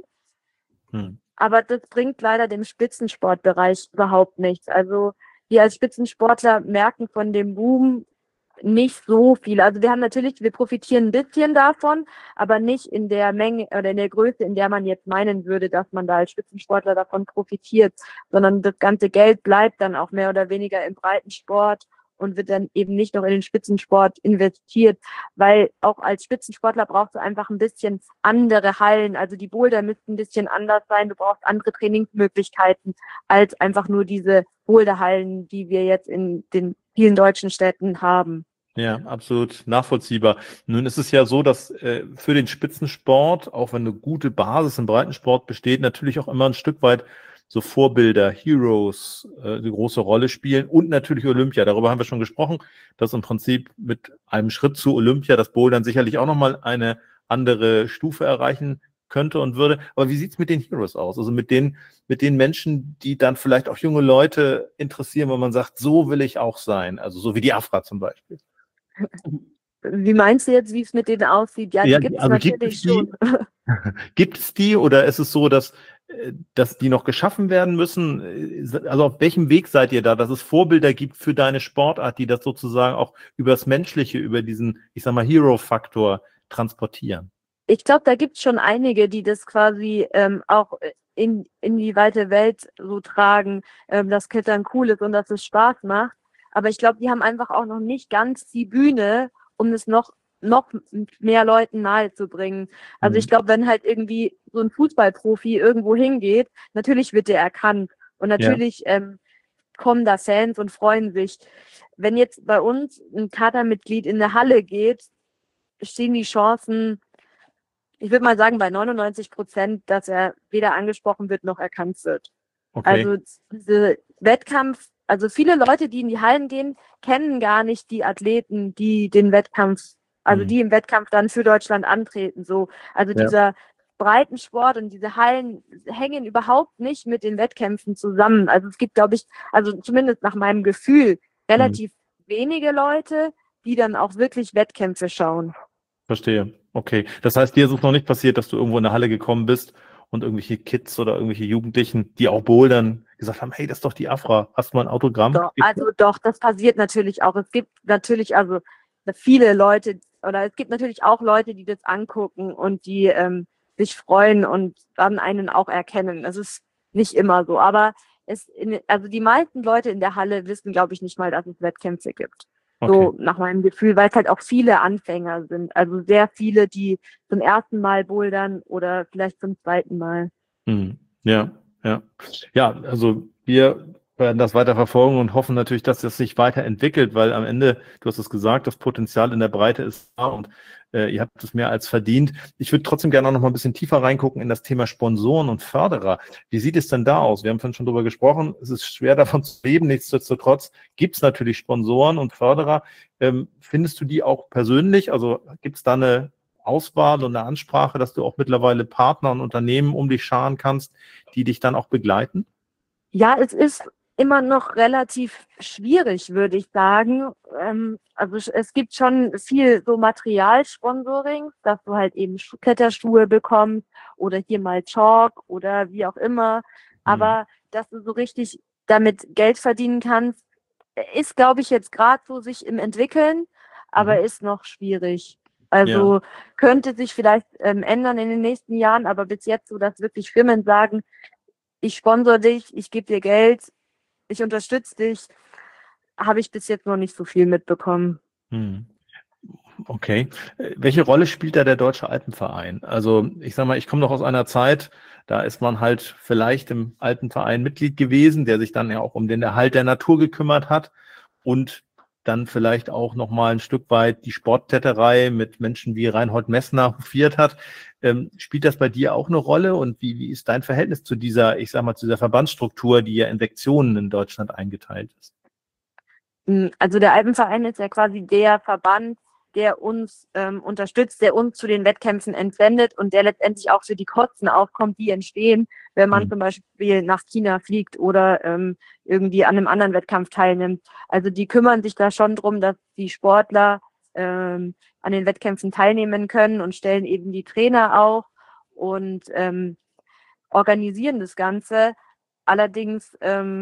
Aber das bringt leider dem Spitzensportbereich überhaupt nichts. Also wir als Spitzensportler merken von dem Boom nicht so viel. Also wir profitieren ein bisschen davon, aber nicht in der Menge oder in der Größe, in der man jetzt meinen würde, dass man da als Spitzensportler davon profitiert, sondern das ganze Geld bleibt dann auch mehr oder weniger im Breitensport und wird dann eben nicht noch in den Spitzensport investiert, weil auch als Spitzensportler brauchst du einfach ein bisschen andere Hallen. Also die Boulder müssten ein bisschen anders sein. Du brauchst andere Trainingsmöglichkeiten als einfach nur diese Boulderhallen, die wir jetzt in den vielen deutschen Städten haben. Ja, absolut nachvollziehbar. Nun ist es ja so, dass für den Spitzensport, auch wenn eine gute Basis im Breitensport besteht, natürlich auch immer ein Stück weit so Vorbilder, Heroes, eine große Rolle spielen und natürlich Olympia. Darüber haben wir schon gesprochen, dass im Prinzip mit einem Schritt zu Olympia das Bouldern sicherlich auch nochmal eine andere Stufe erreichen könnte und würde. Aber wie sieht's mit den Heroes aus? Also mit den Menschen, die dann vielleicht auch junge Leute interessieren, wo man sagt, so will ich auch sein. Also so wie die Afra zum Beispiel. Wie meinst du jetzt, wie es mit denen aussieht? Ja, die gibt es natürlich schon. Gibt es die oder ist es so, dass die noch geschaffen werden müssen? Also auf welchem Weg seid ihr da, dass es Vorbilder gibt für deine Sportart, die das sozusagen auch über das Menschliche, über diesen, ich sag mal, Hero-Faktor transportieren? Ich glaube, da gibt es schon einige, die das quasi auch in die weite Welt so tragen, dass Klettern cool ist und dass es Spaß macht. Aber ich glaube, die haben einfach auch noch nicht ganz die Bühne, um es noch mehr Leuten nahezubringen. Also ich glaube, wenn halt irgendwie so ein Fußballprofi irgendwo hingeht, natürlich wird der erkannt und natürlich kommen da Fans und freuen sich. Wenn jetzt bei uns ein Kadermitglied in eine Halle geht, stehen die Chancen, ich würde mal sagen, bei 99%, dass er weder angesprochen wird noch erkannt wird. Okay. Also diese Wettkampf, also viele Leute, die in die Hallen gehen, kennen gar nicht die Athleten, die den Wettkampf, also die im Wettkampf dann für Deutschland antreten. So, also dieser Breitensport und diese Hallen hängen überhaupt nicht mit den Wettkämpfen zusammen. Also es gibt, glaube ich, also zumindest nach meinem Gefühl, relativ wenige Leute, die dann auch wirklich Wettkämpfe schauen. Verstehe. Okay. Das heißt, dir ist es noch nicht passiert, dass du irgendwo in eine Halle gekommen bist und irgendwelche Kids oder irgendwelche Jugendlichen, die auch bouldern, gesagt haben, hey, das ist doch die Afra, hast du mal ein Autogramm? Doch, das passiert natürlich auch. Es gibt natürlich also viele Leute, oder es gibt natürlich auch Leute, die das angucken und die sich freuen und dann einen auch erkennen. Das ist nicht immer so, aber also die meisten Leute in der Halle wissen, glaube ich, nicht mal, dass es Wettkämpfe gibt. Okay. So nach meinem Gefühl, weil es halt auch viele Anfänger sind. Also sehr viele, die zum ersten Mal bouldern oder vielleicht zum zweiten Mal. Ja, also wir werden das weiter verfolgen und hoffen natürlich, dass das sich weiterentwickelt, weil am Ende, du hast es gesagt, das Potenzial in der Breite ist da und ihr habt es mehr als verdient. Ich würde trotzdem gerne auch noch mal ein bisschen tiefer reingucken in das Thema Sponsoren und Förderer. Wie sieht es denn da aus? Wir haben vorhin schon drüber gesprochen, es ist schwer davon zu leben, nichtsdestotrotz gibt es natürlich Sponsoren und Förderer. Findest du die auch persönlich? Also gibt es da eine Auswahl und eine Ansprache, dass du auch mittlerweile Partner und Unternehmen um dich scharen kannst, die dich dann auch begleiten? Ja, es ist immer noch relativ schwierig, würde ich sagen. Also es gibt schon viel so Materialsponsoring, dass du halt eben Kletterschuhe bekommst oder hier mal Chalk oder wie auch immer. Aber dass du so richtig damit Geld verdienen kannst, ist, glaube ich, jetzt gerade so sich im Entwickeln, aber ist noch schwierig. Also könnte sich vielleicht ändern in den nächsten Jahren, aber bis jetzt so, dass wirklich Firmen sagen, ich sponsor dich, ich gebe dir Geld, ich unterstütze dich, habe ich bis jetzt noch nicht so viel mitbekommen. Okay. Welche Rolle spielt da der Deutsche Alpenverein? Also ich sage mal, ich komme noch aus einer Zeit, da ist man halt vielleicht im Alpenverein Mitglied gewesen, der sich dann ja auch um den Erhalt der Natur gekümmert hat und dann vielleicht auch noch mal ein Stück weit die Sportkletterei mit Menschen wie Reinhold Messner hofiert hat. Spielt das bei dir auch eine Rolle und wie ist dein Verhältnis zu dieser, ich sag mal, zu dieser Verbandsstruktur, die ja in Sektionen in Deutschland eingeteilt ist? Also der Alpenverein ist ja quasi der Verband, der uns unterstützt, der uns zu den Wettkämpfen entsendet und der letztendlich auch für die Kosten aufkommt, die entstehen, wenn man zum Beispiel nach China fliegt oder irgendwie an einem anderen Wettkampf teilnimmt. Also die kümmern sich da schon drum, dass die Sportler an den Wettkämpfen teilnehmen können und stellen eben die Trainer auch und organisieren das Ganze. Allerdings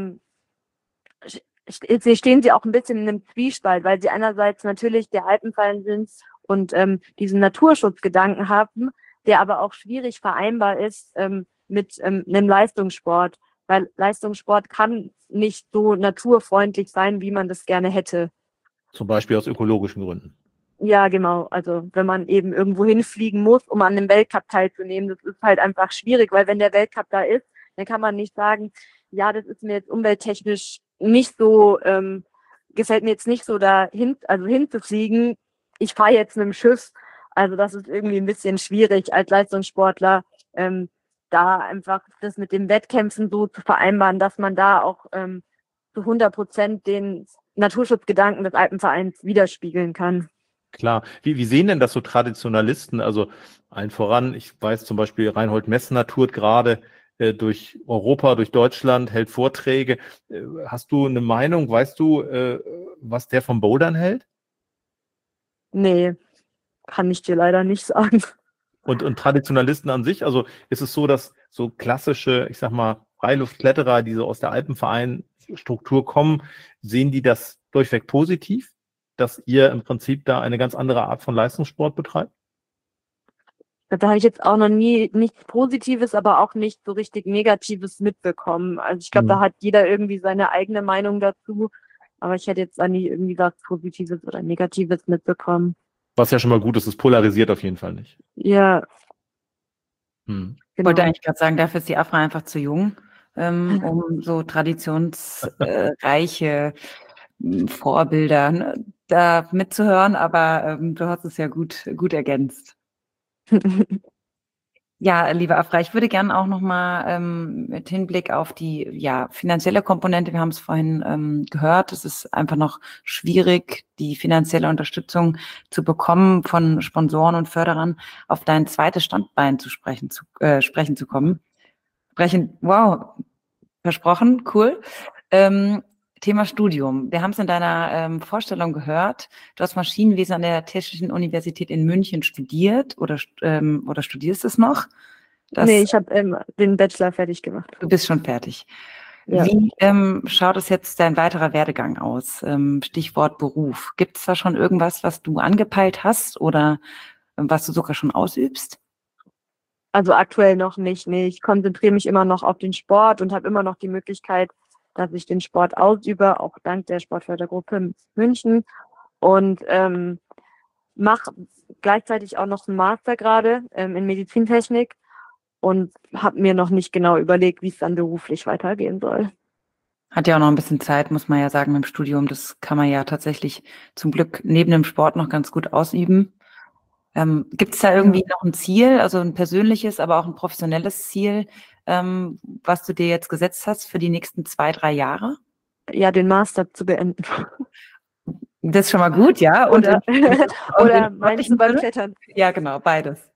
stehen sie auch ein bisschen in einem Zwiespalt, weil sie einerseits natürlich der Alpenverein sind und diesen Naturschutzgedanken haben, der aber auch schwierig vereinbar ist mit einem Leistungssport, weil Leistungssport kann nicht so naturfreundlich sein, wie man das gerne hätte. Zum Beispiel aus ökologischen Gründen. Ja, genau. Also wenn man eben irgendwo hinfliegen muss, um an einem Weltcup teilzunehmen, das ist halt einfach schwierig, weil wenn der Weltcup da ist, dann kann man nicht sagen, ja, das ist mir jetzt umwelttechnisch nicht so, gefällt mir jetzt nicht so hinzufliegen. Ich fahre jetzt mit dem Schiff. Also das ist irgendwie ein bisschen schwierig als Leistungssportler, da einfach das mit den Wettkämpfen so zu vereinbaren, dass man da auch zu 100% den Naturschutzgedanken des Alpenvereins widerspiegeln kann. Klar. Wie sehen denn das so Traditionalisten? Also allen voran, ich weiß zum Beispiel, Reinhold Messner tourt gerade durch Europa, durch Deutschland, hält Vorträge. Hast du eine Meinung? Weißt du, was der vom Bouldern hält? Nee, kann ich dir leider nicht sagen. Und Traditionalisten an sich, also ist es so, dass so klassische, ich sag mal, Freiluftkletterer, die so aus der Alpenverein-Struktur kommen, sehen die das durchweg positiv, dass ihr im Prinzip da eine ganz andere Art von Leistungssport betreibt? Da habe ich jetzt auch noch nie nichts Positives, aber auch nicht so richtig Negatives mitbekommen. Also ich glaube, da hat jeder irgendwie seine eigene Meinung dazu. Aber ich hätte jetzt auch nie irgendwie was Positives oder Negatives mitbekommen. Was ja schon mal gut ist, es polarisiert auf jeden Fall nicht. Ja. Genau. Ich wollte eigentlich gerade sagen, dafür ist die Afra einfach zu jung, um so traditionsreiche Vorbilder da mitzuhören, aber du hast es ja gut ergänzt. Ja, liebe Afra, ich würde gerne auch nochmal mit Hinblick auf die finanzielle Komponente, wir haben es vorhin gehört, es ist einfach noch schwierig, die finanzielle Unterstützung zu bekommen von Sponsoren und Förderern, auf dein zweites Standbein zu sprechen zu kommen. Wow, versprochen, cool. Thema Studium. Wir haben es in deiner Vorstellung gehört. Du hast Maschinenwesen an der Technischen Universität in München studiert oder studierst es noch? Nee, ich habe den Bachelor fertig gemacht. Du bist schon fertig. Ja. Wie schaut es jetzt dein weiterer Werdegang aus? Stichwort Beruf. Gibt es da schon irgendwas, was du angepeilt hast oder was du sogar schon ausübst? Also aktuell noch nicht. Nee, ich konzentriere mich immer noch auf den Sport und habe immer noch die Möglichkeit, dass ich den Sport ausübe, auch dank der Sportfördergruppe München. Und mache gleichzeitig auch noch einen Master gerade in Medizintechnik und habe mir noch nicht genau überlegt, wie es dann beruflich weitergehen soll. Hat ja auch noch ein bisschen Zeit, muss man ja sagen, mit dem Studium. Das kann man ja tatsächlich zum Glück neben dem Sport noch ganz gut ausüben. Gibt es da irgendwie noch ein Ziel, also ein persönliches, aber auch ein professionelles Ziel, was du dir jetzt gesetzt hast für die nächsten 2, 3 Jahre? Ja, den Master zu beenden. Das ist schon mal gut, ja. Oder, oder im meinst du beim Klettern? Ja, genau, beides.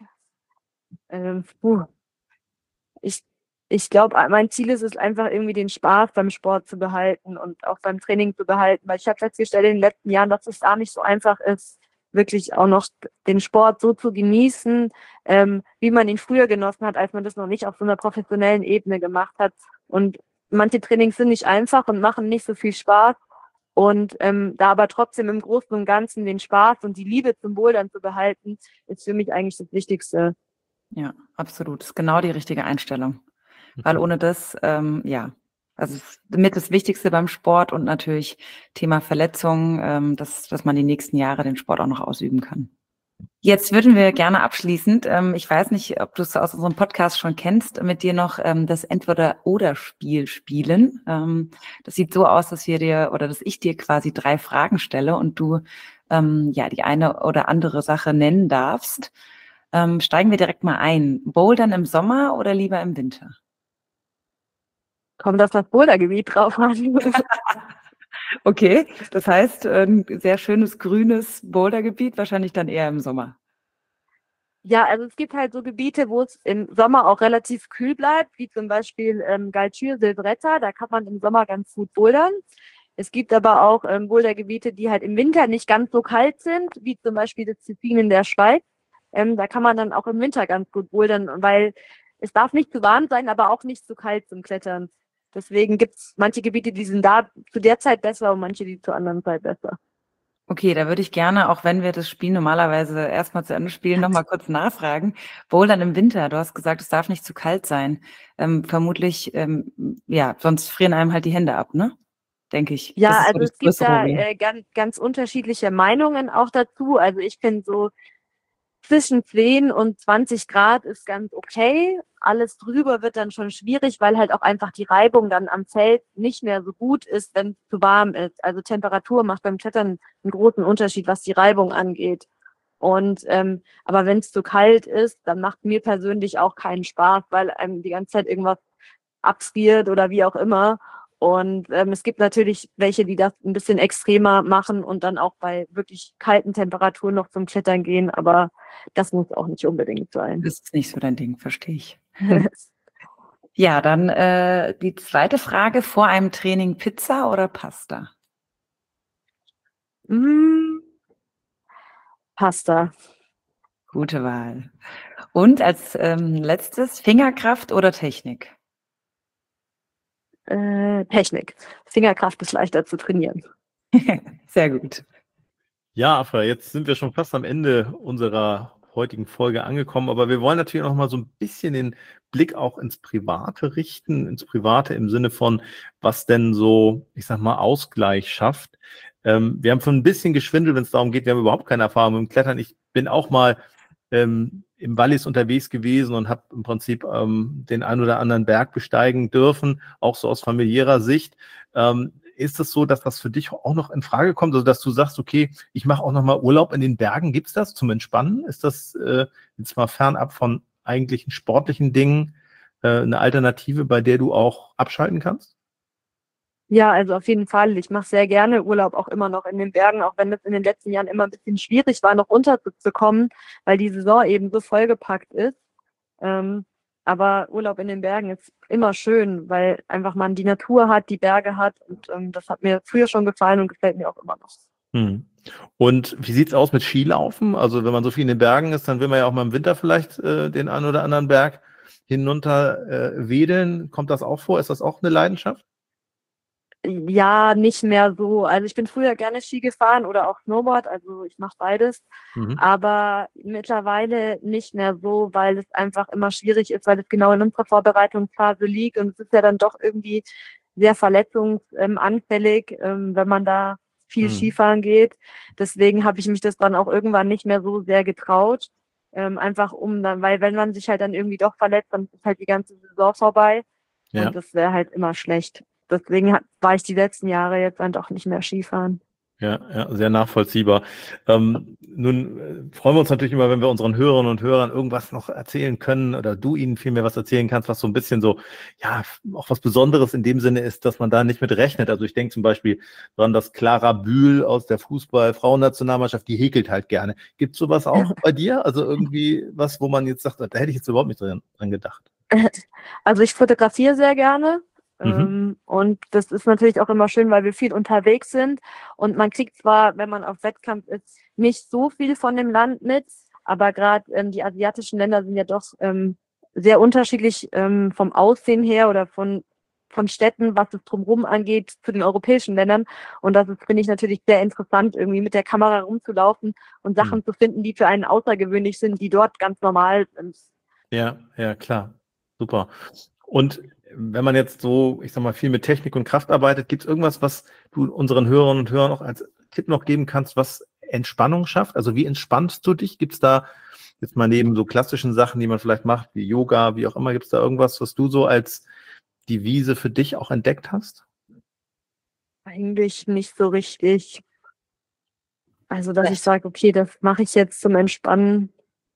Ich glaube, mein Ziel ist es einfach irgendwie den Spaß beim Sport zu behalten und auch beim Training zu behalten, weil ich habe festgestellt in den letzten Jahren, dass es da nicht so einfach ist, wirklich auch noch den Sport so zu genießen, wie man ihn früher genossen hat, als man das noch nicht auf so einer professionellen Ebene gemacht hat. Und manche Trainings sind nicht einfach und machen nicht so viel Spaß. Und da aber trotzdem im Großen und Ganzen den Spaß und die Liebe zum Bouldern zu behalten, ist für mich eigentlich das Wichtigste. Ja, absolut. Das ist genau die richtige Einstellung. Weil ohne das, also mit das Wichtigste beim Sport und natürlich Thema Verletzungen, dass man die nächsten Jahre den Sport auch noch ausüben kann. Jetzt würden wir gerne abschließend, ich weiß nicht, ob du es aus unserem Podcast schon kennst, mit dir noch das Entweder-oder-Spiel spielen. Das sieht so aus, dass ich dir quasi 3 Fragen stelle und du die eine oder andere Sache nennen darfst. Steigen wir direkt mal ein. Bouldern im Sommer oder lieber im Winter? Kommt auf das Bouldergebiet drauf an. Okay, das heißt, ein sehr schönes grünes Bouldergebiet, wahrscheinlich dann eher im Sommer. Ja, also es gibt halt so Gebiete, wo es im Sommer auch relativ kühl bleibt, wie zum Beispiel Galtür, Silvretta, da kann man im Sommer ganz gut bouldern. Es gibt aber auch Bouldergebiete, die halt im Winter nicht ganz so kalt sind, wie zum Beispiel das Tessin in der Schweiz. Da kann man dann auch im Winter ganz gut bouldern, weil es darf nicht zu warm sein, aber auch nicht zu kalt zum Klettern. Deswegen gibt es manche Gebiete, die sind da zu der Zeit besser und manche, die zur anderen Zeit besser. Okay, da würde ich gerne, auch wenn wir das Spiel normalerweise erstmal zu Ende spielen, nochmal kurz nachfragen. Bouldern im Winter, du hast gesagt, es darf nicht zu kalt sein. Vermutlich, sonst frieren einem halt die Hände ab, ne? Denke ich. Ja, also es gibt da ganz unterschiedliche Meinungen auch dazu. Also ich finde so zwischen 10 und 20 Grad ist ganz okay. Alles drüber wird dann schon schwierig, weil halt auch einfach die Reibung dann am Feld nicht mehr so gut ist, wenn es zu warm ist. Also Temperatur macht beim Klettern einen großen Unterschied, was die Reibung angeht. Und aber wenn es zu kalt ist, dann macht mir persönlich auch keinen Spaß, weil einem die ganze Zeit irgendwas abfriert oder wie auch immer. Und es gibt natürlich welche, die das ein bisschen extremer machen und dann auch bei wirklich kalten Temperaturen noch zum Klettern gehen, aber das muss auch nicht unbedingt sein. Das ist nicht so dein Ding, verstehe ich. Ja, dann die zweite Frage, vor einem Training Pizza oder Pasta? Pasta. Gute Wahl. Und als letztes, Fingerkraft oder Technik? Technik. Fingerkraft ist leichter zu trainieren. Sehr gut. Ja, Afra, jetzt sind wir schon fast am Ende unserer heutigen Folge angekommen, aber wir wollen natürlich noch mal so ein bisschen den Blick auch ins Private richten, ins Private im Sinne von, was denn so, ich sag mal, Ausgleich schafft. Wir haben schon ein bisschen geschwindelt, wenn es darum geht, wir haben überhaupt keine Erfahrung mit dem Klettern. Ich bin auch mal im Wallis unterwegs gewesen und habe im Prinzip den ein oder anderen Berg besteigen dürfen, auch so aus familiärer Sicht. Ist es so, dass das für dich auch noch in Frage kommt, also dass du sagst, okay, ich mache auch noch mal Urlaub in den Bergen, gibt es das zum Entspannen? Ist das jetzt mal fernab von eigentlichen sportlichen Dingen eine Alternative, bei der du auch abschalten kannst? Ja, also auf jeden Fall. Ich mache sehr gerne Urlaub auch immer noch in den Bergen, auch wenn das in den letzten Jahren immer ein bisschen schwierig war, noch runterzukommen, weil die Saison eben so vollgepackt ist. Aber Urlaub in den Bergen ist immer schön, weil einfach man die Natur hat, die Berge hat und das hat mir früher schon gefallen und gefällt mir auch immer noch. Und wie sieht's aus mit Skilaufen? Also wenn man so viel in den Bergen ist, dann will man ja auch mal im Winter vielleicht den einen oder anderen Berg hinunter wedeln. Kommt das auch vor? Ist das auch eine Leidenschaft? Ja, nicht mehr so. Also ich bin früher gerne Ski gefahren oder auch Snowboard, also ich mache beides. Aber mittlerweile nicht mehr so, weil es einfach immer schwierig ist, weil es genau in unserer Vorbereitungsphase liegt und es ist ja dann doch irgendwie sehr verletzungsanfällig, wenn man da viel Skifahren geht. Deswegen habe ich mich das dann auch irgendwann nicht mehr so sehr getraut. Einfach weil wenn man sich halt dann irgendwie doch verletzt, dann ist halt die ganze Saison vorbei. Ja. Und das wäre halt immer schlecht. deswegen war ich die letzten Jahre jetzt dann doch nicht mehr Skifahren. Ja, sehr nachvollziehbar. Nun freuen wir uns natürlich immer, wenn wir unseren Hörerinnen und Hörern irgendwas noch erzählen können oder du ihnen vielmehr was erzählen kannst, was so ein bisschen so, ja, auch was Besonderes in dem Sinne ist, dass man da nicht mit rechnet. Also ich denke zum Beispiel dran, dass Clara Bühl aus der Fußball-Frauennationalmannschaft, die häkelt halt gerne. Gibt es sowas auch bei dir? Also irgendwie was, wo man jetzt sagt, da hätte ich jetzt überhaupt nicht dran gedacht. Also ich fotografiere sehr gerne. Mhm. Und das ist natürlich auch immer schön, weil wir viel unterwegs sind und man kriegt zwar, wenn man auf Wettkampf ist, nicht so viel von dem Land mit, aber gerade die asiatischen Länder sind ja doch sehr unterschiedlich vom Aussehen her oder von Städten, was es drumherum angeht, zu den europäischen Ländern. Und das ist, finde ich, natürlich sehr interessant, irgendwie mit der Kamera rumzulaufen und Sachen zu finden, die für einen außergewöhnlich sind, die dort ganz normal sind. Ja, klar. Super. Und wenn man jetzt so, ich sag mal, viel mit Technik und Kraft arbeitet, gibt es irgendwas, was du unseren Hörerinnen und Hörern noch als Tipp noch geben kannst, was Entspannung schafft? Also wie entspannst du dich? Gibt es da jetzt mal neben so klassischen Sachen, die man vielleicht macht, wie Yoga, wie auch immer, gibt es da irgendwas, was du so als Devise für dich auch entdeckt hast? Eigentlich nicht so richtig. Also, dass ich sage, okay, das mache ich jetzt zum Entspannen.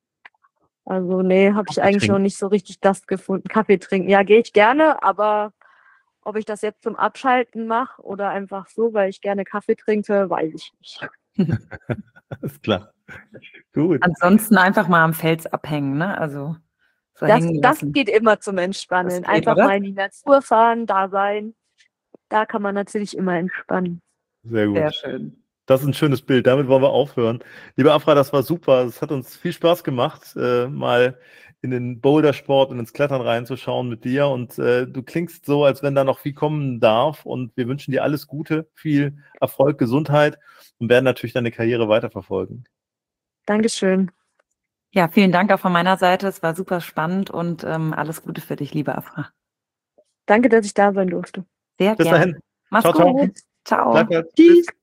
Also, nee, habe ich eigentlich noch nicht so richtig das gefunden. Kaffee trinken, ja, gehe ich gerne, aber ob ich das jetzt zum Abschalten mache oder einfach so, weil ich gerne Kaffee trinke, weiß ich nicht. Alles klar. Gut. Ansonsten einfach mal am Fels abhängen, ne? Also so hängen Das lassen. geht immer zum Entspannen. Das geht, einfach oder? mal in die Natur fahren, da sein. Da kann man natürlich immer entspannen. Sehr gut. Sehr schön. Das ist ein schönes Bild. Damit wollen wir aufhören. Liebe Afra, das war super. Es hat uns viel Spaß gemacht, mal in den Bouldersport und ins Klettern reinzuschauen mit dir. Und du klingst so, als wenn da noch viel kommen darf. Und wir wünschen dir alles Gute, viel Erfolg, Gesundheit und werden natürlich deine Karriere weiterverfolgen. Dankeschön. Ja, vielen Dank auch von meiner Seite. Es war super spannend und alles Gute für dich, liebe Afra. Danke, dass ich da sein durfte. Sehr Bis gerne. dahin. Mach's Ciao, ciao. gut. Ciao. Danke. Tschüss.